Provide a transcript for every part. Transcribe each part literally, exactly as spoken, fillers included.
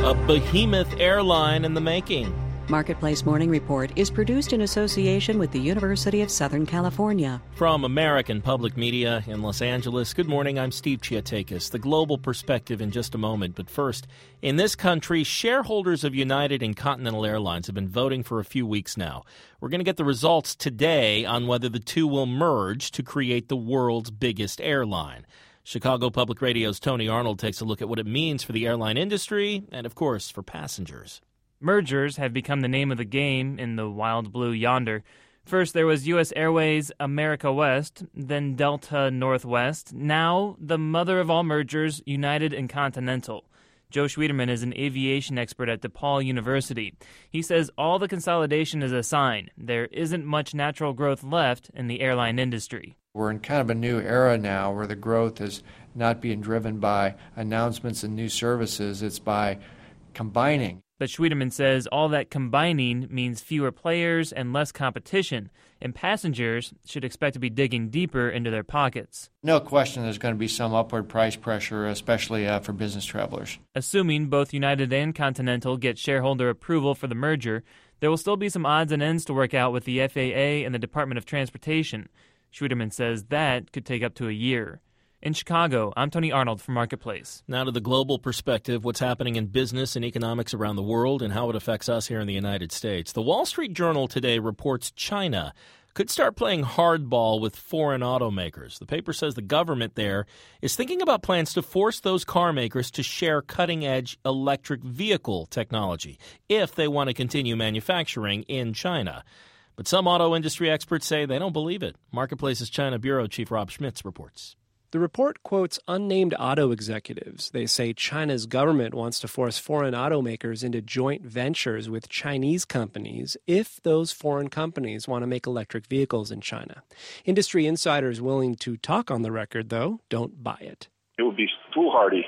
A behemoth airline in the making. Marketplace Morning Report is produced in association with the University of Southern California. From American Public Media in Los Angeles, good morning, I'm Steve Chiatakis. The global perspective in just a moment. But first, in this country, shareholders of United and Continental Airlines have been voting for a few weeks now. We're going to get the results today on whether the two will merge to create the world's biggest airline. Chicago Public Radio's Tony Arnold takes a look at what it means for the airline industry and, of course, for passengers. Mergers have become the name of the game in the wild blue yonder. First, there was U S Airways America West, then Delta Northwest. Now, the mother of all mergers, United and Continental. Joe Schwieterman is an aviation expert at DePaul University. He says all the consolidation is a sign there isn't much natural growth left in the airline industry. We're in kind of a new era now where the growth is not being driven by announcements and new services. It's by combining. But Schwieterman says all that combining means fewer players and less competition, and passengers should expect to be digging deeper into their pockets. No question there's going to be some upward price pressure, especially uh, for business travelers. Assuming both United and Continental get shareholder approval for the merger, there will still be some odds and ends to work out with the F A A and the Department of Transportation. Schwieterman says that could take up to a year. In Chicago, I'm Tony Arnold for Marketplace. Now to the global perspective, what's happening in business and economics around the world and how it affects us here in the United States. The Wall Street Journal today reports China could start playing hardball with foreign automakers. The paper says the government there is thinking about plans to force those car makers to share cutting-edge electric vehicle technology if they want to continue manufacturing in China. But some auto industry experts say they don't believe it. Marketplace's China Bureau Chief Rob Schmitz reports. The report quotes unnamed auto executives. They say China's government wants to force foreign automakers into joint ventures with Chinese companies if those foreign companies want to make electric vehicles in China. Industry insiders willing to talk on the record, though, don't buy it. It would be foolhardy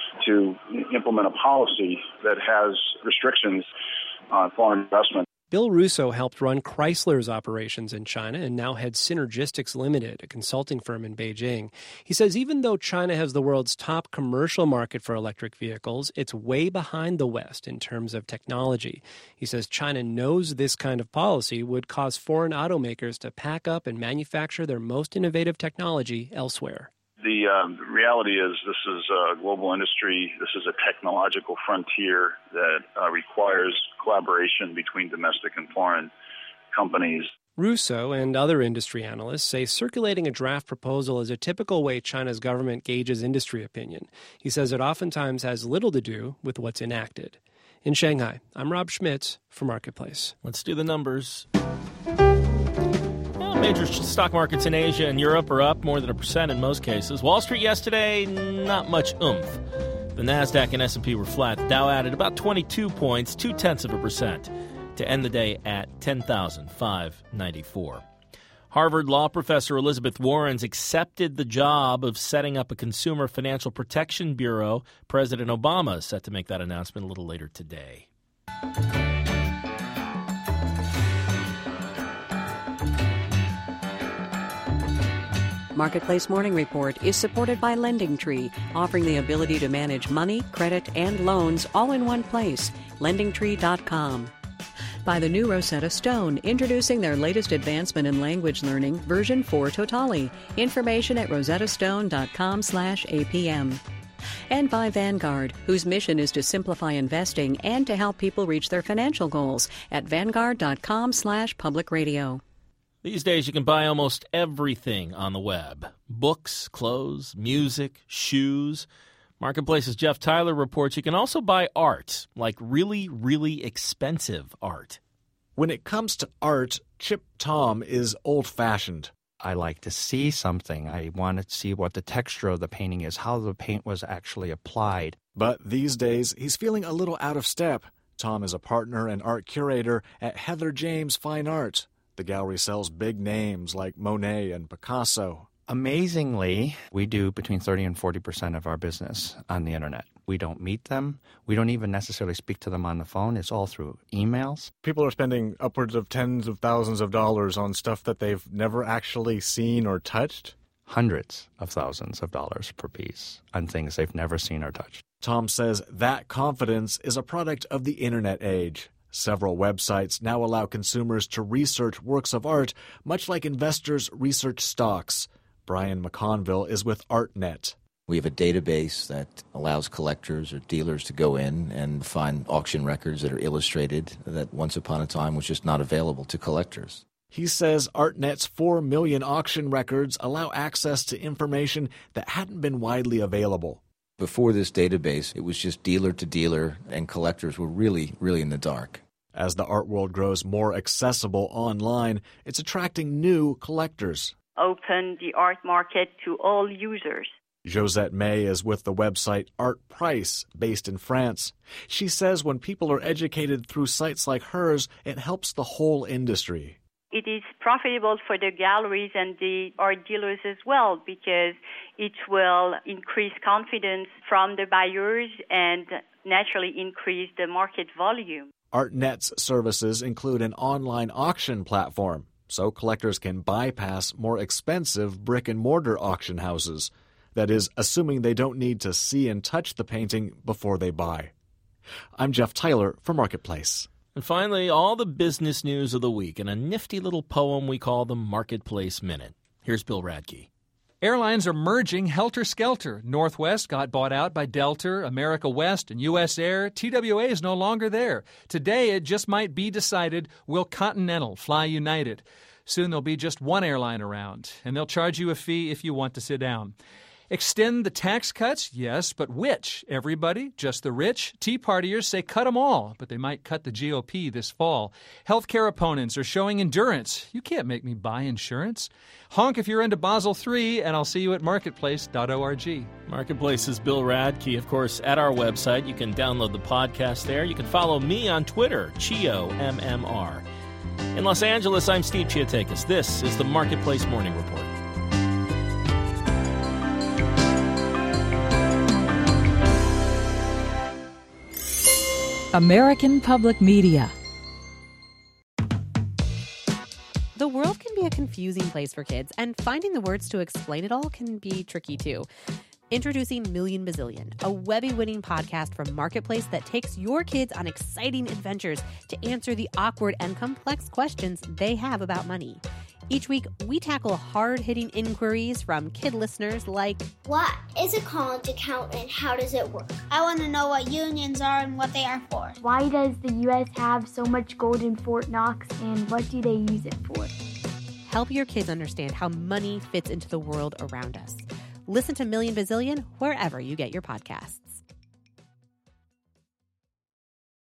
to implement a policy that has restrictions on foreign investment. Bill Russo helped run Chrysler's operations in China and now heads Synergistics Limited, a consulting firm in Beijing. He says even though China has the world's top commercial market for electric vehicles, it's way behind the West in terms of technology. He says China knows this kind of policy would cause foreign automakers to pack up and manufacture their most innovative technology elsewhere. The um, reality is this is a global industry. This is a technological frontier that uh, requires collaboration between domestic and foreign companies. Russo and other industry analysts say circulating a draft proposal is a typical way China's government gauges industry opinion. He says it oftentimes has little to do with what's enacted. In Shanghai, I'm Rob Schmitz for Marketplace. Let's do the numbers. Major stock markets in Asia and Europe are up more than a percent in most cases. Wall Street yesterday, not much oomph. The NASDAQ and S and P were flat. The Dow added about twenty-two points, two-tenths of a percent, to end the day at ten thousand five hundred ninety-four. Harvard law professor Elizabeth Warren's accepted the job of setting up a Consumer Financial Protection Bureau. President Obama is set to make that announcement a little later today. Marketplace Morning Report is supported by LendingTree, offering the ability to manage money, credit, and loans all in one place. lending tree dot com. By the new Rosetta Stone, introducing their latest advancement in language learning, version four Totali. Information at rosettastone dot com slash A P M. And by Vanguard, whose mission is to simplify investing and to help people reach their financial goals at vanguard dot com slash public radio. These days, you can buy almost everything on the web. Books, clothes, music, shoes. Marketplace's Jeff Tyler reports you can also buy art, like really, really expensive art. When it comes to art, Chip Tom is old-fashioned. I like to see something. I want to see what the texture of the painting is, how the paint was actually applied. But these days, he's feeling a little out of step. Tom is a partner and art curator at Heather James Fine Art. The gallery sells big names like Monet and Picasso. Amazingly, we do between thirty and forty percent of our business on the internet. We don't meet them. We don't even necessarily speak to them on the phone. It's all through emails. People are spending upwards of tens of thousands of dollars on stuff that they've never actually seen or touched. Hundreds of thousands of dollars per piece on things they've never seen or touched. Tom says that confidence is a product of the internet age. Several websites now allow consumers to research works of art, much like investors research stocks. Brian McConville is with ArtNet. We have a database that allows collectors or dealers to go in and find auction records that are illustrated that once upon a time was just not available to collectors. He says ArtNet's four million auction records allow access to information that hadn't been widely available. Before this database, it was just dealer to dealer, and collectors were really, really in the dark. As the art world grows more accessible online, it's attracting new collectors. Open the art market to all users. Josette May is with the website Art Price, based in France. She says when people are educated through sites like hers, it helps the whole industry. It is profitable for the galleries and the art dealers as well, because it will increase confidence from the buyers and naturally increase the market volume. ArtNet's services include an online auction platform, so collectors can bypass more expensive brick-and-mortar auction houses. That is, assuming they don't need to see and touch the painting before they buy. I'm Jeff Tyler for Marketplace. And finally, all the business news of the week in a nifty little poem we call the Marketplace Minute. Here's Bill Radke. Airlines are merging helter-skelter. Northwest got bought out by Delta, America West, and U S Air. T W A is no longer there. Today, it just might be decided, will Continental fly United? Soon there'll be just one airline around, and they'll charge you a fee if you want to sit down. Extend the tax cuts? Yes, but which? Everybody? Just the rich? Tea partiers say cut them all, but they might cut the G O P this fall. Healthcare opponents are showing endurance. You can't make me buy insurance. Honk if you're into Basel three, and I'll see you at marketplace dot org. Marketplace is Bill Radke. Of course, at our website, you can download the podcast there. You can follow me on Twitter, Chio M M R. In Los Angeles, I'm Steve Chiatakis. This is the Marketplace Morning Report. American Public Media. The world can be a confusing place for kids, and finding the words to explain it all can be tricky too. Introducing Million Bazillion, a Webby-winning podcast from Marketplace that takes your kids on exciting adventures to answer the awkward and complex questions they have about money. Each week, we tackle hard-hitting inquiries from kid listeners like, what is a college account and how does it work? I want to know what unions are and what they are for. Why does the U S have so much gold in Fort Knox and what do they use it for? Help your kids understand how money fits into the world around us. Listen to Million Bazillion wherever you get your podcasts.